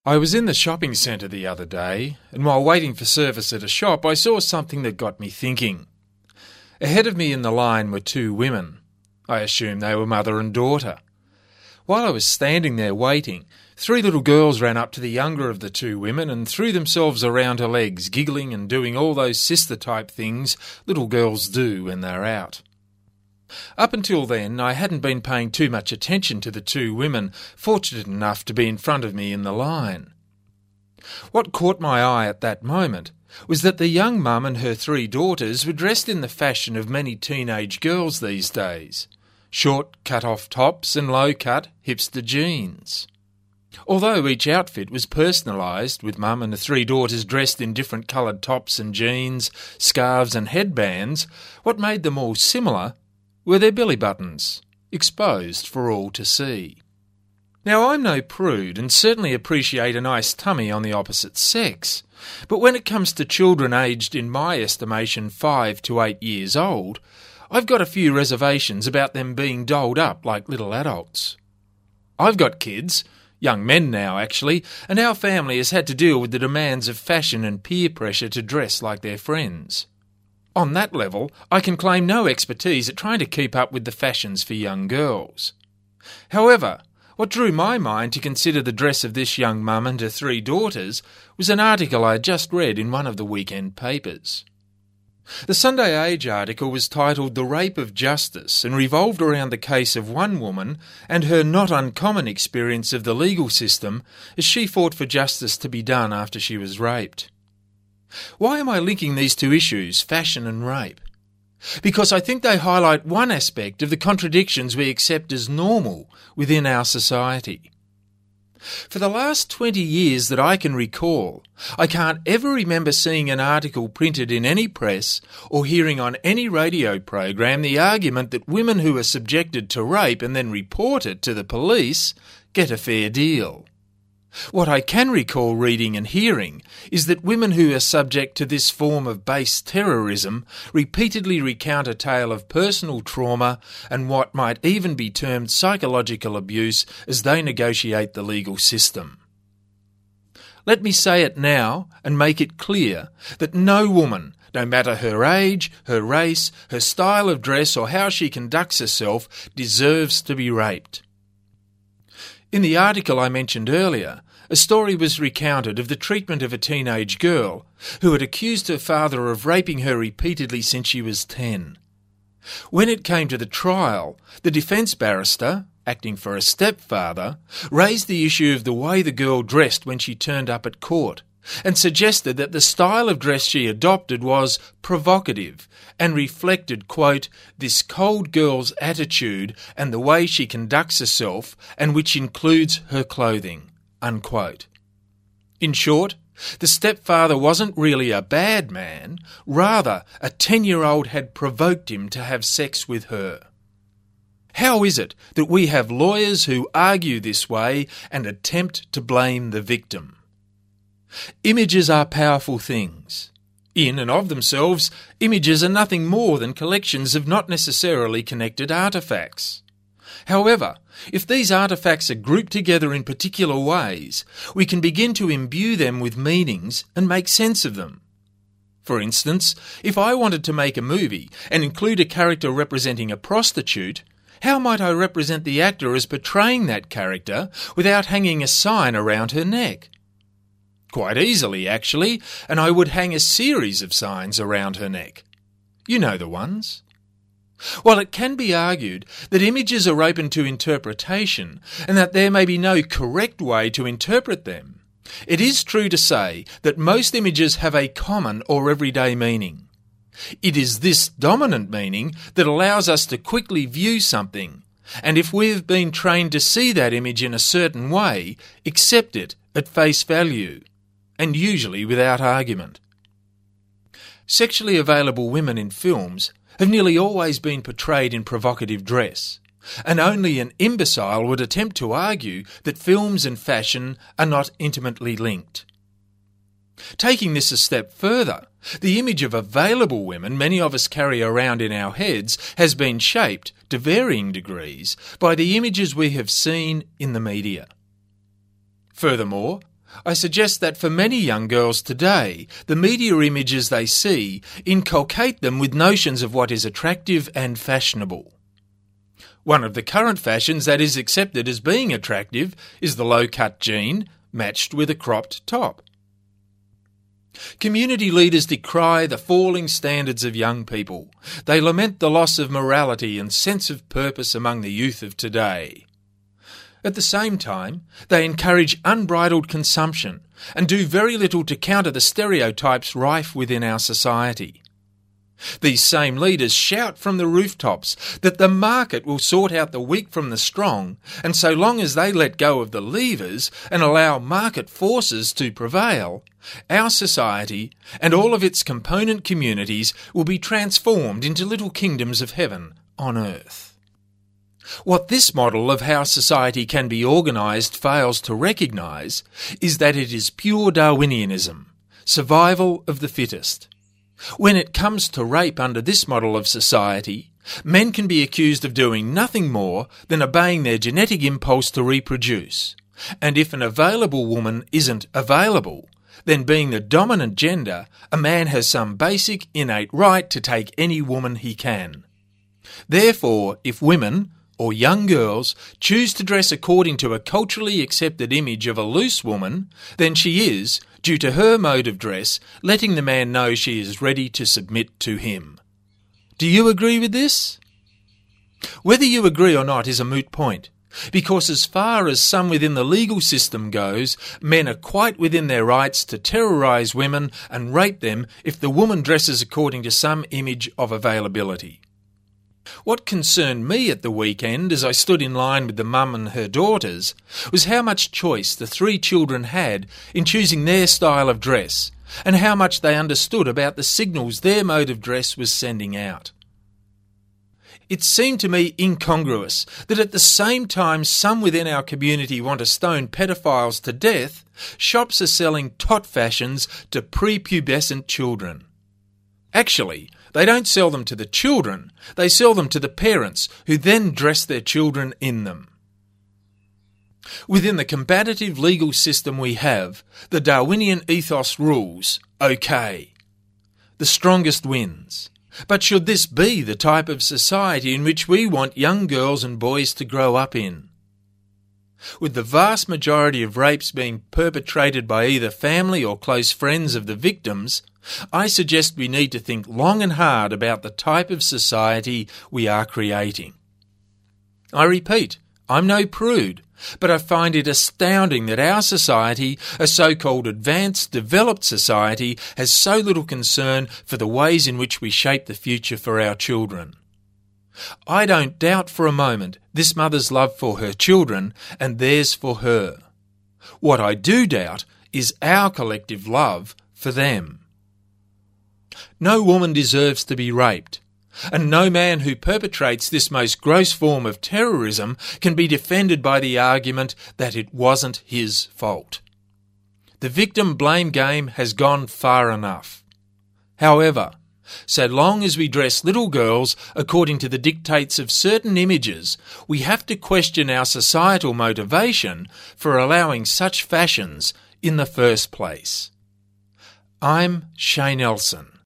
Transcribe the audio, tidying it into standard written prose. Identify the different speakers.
Speaker 1: I was in the shopping centre the other day, and while waiting for service at a shop, I saw something that got me thinking. Ahead of me in the line were two women. I assumed they were mother and daughter. While I was standing there waiting, three little girls ran up to the younger of the two women and threw themselves around her legs, giggling and doing all those sister-type things little girls do when they're out. Up until then, I hadn't been paying too much attention to the two women fortunate enough to be in front of me in the line. What caught my eye at that moment was that the young mum and her three daughters were dressed in the fashion of many teenage girls these days: short cut-off tops and low-cut hipster jeans. Although each outfit was personalised, with mum and the three daughters dressed in different coloured tops and jeans, scarves and headbands, what made them all similar were their belly buttons, exposed for all to see. Now, I'm no prude and certainly appreciate a nice tummy on the opposite sex, but when it comes to children aged, in my estimation, 5 to 8 years old, I've got a few reservations about them being dolled up like little adults. I've got kids, young men now actually, and our family has had to deal with the demands of fashion and peer pressure to dress like their friends. On that level, I can claim no expertise at trying to keep up with the fashions for young girls. However, what drew my mind to consider the dress of this young mum and her three daughters was an article I had just read in one of the weekend papers. The Sunday Age article was titled "The Rape of Justice" and revolved around the case of one woman and her not uncommon experience of the legal system as she fought for justice to be done after she was raped. Why am I linking these two issues, fashion and rape? Because I think they highlight one aspect of the contradictions we accept as normal within our society. For the last 20 years that I can recall, I can't ever remember seeing an article printed in any press or hearing on any radio program the argument that women who are subjected to rape and then report it to the police get a fair deal. What I can recall reading and hearing is that women who are subject to this form of base terrorism repeatedly recount a tale of personal trauma and what might even be termed psychological abuse as they negotiate the legal system. Let me say it now and make it clear that no woman, no matter her age, her race, her style of dress or how she conducts herself, deserves to be raped. In the article I mentioned earlier, a story was recounted of the treatment of a teenage girl who had accused her father of raping her repeatedly since she was 10. When it came to the trial, the defence barrister, acting for a stepfather, raised the issue of the way the girl dressed when she turned up at court and suggested that the style of dress she adopted was provocative and reflected, quote, "this cold girl's attitude and the way she conducts herself, and which includes her clothing," unquote. In short, the stepfather wasn't really a bad man, rather a 10-year-old had provoked him to have sex with her. How is it that we have lawyers who argue this way and attempt to blame the victim? Images are powerful things. In and of themselves, images are nothing more than collections of not necessarily connected artefacts. However, if these artefacts are grouped together in particular ways, we can begin to imbue them with meanings and make sense of them. For instance, if I wanted to make a movie and include a character representing a prostitute, how might I represent the actor as portraying that character without hanging a sign around her neck? Quite easily, actually, and I would hang a series of signs around her neck. You know the ones. While it can be argued that images are open to interpretation and that there may be no correct way to interpret them, it is true to say that most images have a common or everyday meaning. It is this dominant meaning that allows us to quickly view something, and if we've been trained to see that image in a certain way, accept it at face value, and usually without argument. Sexually available women in films have nearly always been portrayed in provocative dress, and only an imbecile would attempt to argue that films and fashion are not intimately linked. Taking this a step further, the image of available women many of us carry around in our heads has been shaped, to varying degrees, by the images we have seen in the media. Furthermore, I suggest that for many young girls today, the media images they see inculcate them with notions of what is attractive and fashionable. One of the current fashions that is accepted as being attractive is the low-cut jean matched with a cropped top. Community leaders decry the falling standards of young people. They lament the loss of morality and sense of purpose among the youth of today. At the same time, they encourage unbridled consumption and do very little to counter the stereotypes rife within our society. These same leaders shout from the rooftops that the market will sort out the weak from the strong, and so long as they let go of the levers and allow market forces to prevail, our society and all of its component communities will be transformed into little kingdoms of heaven on earth. What this model of how society can be organised fails to recognise is that it is pure Darwinianism, survival of the fittest. When it comes to rape under this model of society, men can be accused of doing nothing more than obeying their genetic impulse to reproduce. And if an available woman isn't available, then being the dominant gender, a man has some basic innate right to take any woman he can. Therefore, if women, or young girls, choose to dress according to a culturally accepted image of a loose woman, then she is, due to her mode of dress, letting the man know she is ready to submit to him. Do you agree with this? Whether you agree or not is a moot point, because as far as some within the legal system goes, men are quite within their rights to terrorise women and rape them if the woman dresses according to some image of availability. What concerned me at the weekend as I stood in line with the mum and her daughters was how much choice the three children had in choosing their style of dress and how much they understood about the signals their mode of dress was sending out. It seemed to me incongruous that at the same time some within our community want to stone pedophiles to death, shops are selling tot fashions to prepubescent children. Actually, they don't sell them to the children, they sell them to the parents who then dress their children in them. Within the combative legal system we have, the Darwinian ethos rules, okay. The strongest wins. But should this be the type of society in which we want young girls and boys to grow up in? With the vast majority of rapes being perpetrated by either family or close friends of the victims, I suggest we need to think long and hard about the type of society we are creating. I repeat, I'm no prude, but I find it astounding that our society, a so-called advanced, developed society, has so little concern for the ways in which we shape the future for our children. I don't doubt for a moment this mother's love for her children and theirs for her. What I do doubt is our collective love for them. No woman deserves to be raped, and no man who perpetrates this most gross form of terrorism can be defended by the argument that it wasn't his fault. The victim blame game has gone far enough. However, so long as we dress little girls according to the dictates of certain images, we have to question our societal motivation for allowing such fashions in the first place. I'm Shane Elson,